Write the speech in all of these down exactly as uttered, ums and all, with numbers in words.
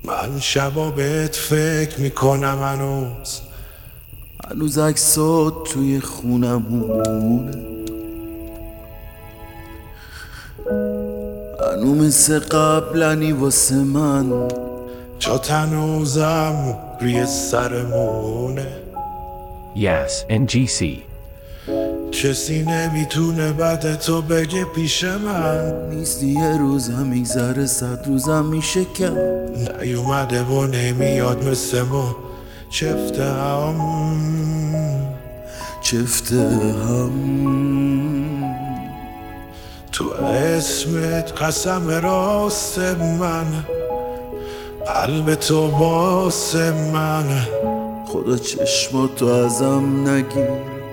من شبا بهت فکر میکنم هنوز هنوز عکسات توی خونمونه، هنو مثل قبلنی واسه من، جات هنوزم روی سرمونه. Yes, ان جی سی. کسی نمیتونه بعد تو بگه پیش من نیستی یه روزم میگذره صد روزم میشه کم. نیومده و نمیاد مثل ما چفته هم چفته هم تو اسمت قسم راست من، قلب تو واسه من. خدا چشماتو ازم نگیر،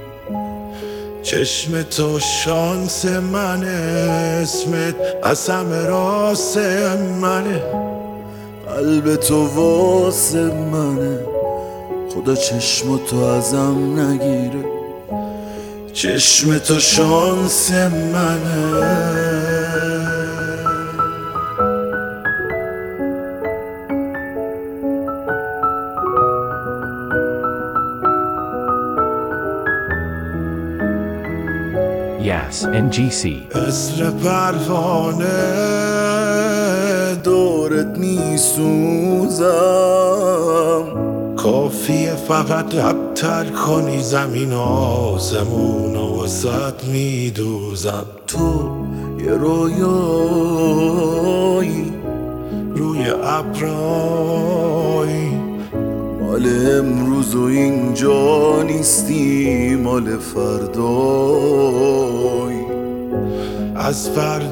چشم تو شانس منه، اسمت قسم راست منه، قلب تو واسه منه. خدا چشماتو ازم نگیره، چشم تو شانس منه. Yes, ان جی سی. مثل پروانه دورت میسوزم، کافیه فقط ابتر کنی زمین آسمون و وسط میدوزم. تو یه رویایی روی ابرایی، مال امروز و اینجا نیستی، مال فردایی. از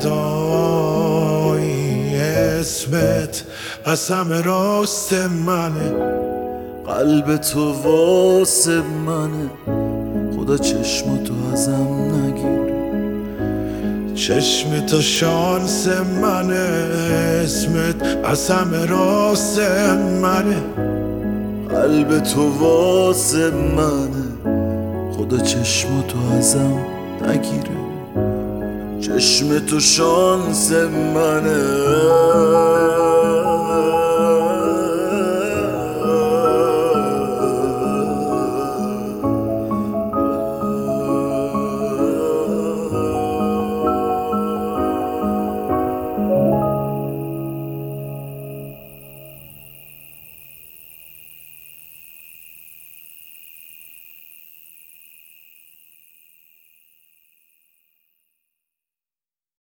فردایی اسمت قسم راست منه، قلب تو واسه منه. خدا چشماتو ازم نگیره، چشم تو شانس منه، اسمت قسم راست منه، قلب تو واسه منه. خدا چشماتو ازم نگیره، چشم تو شانس منه.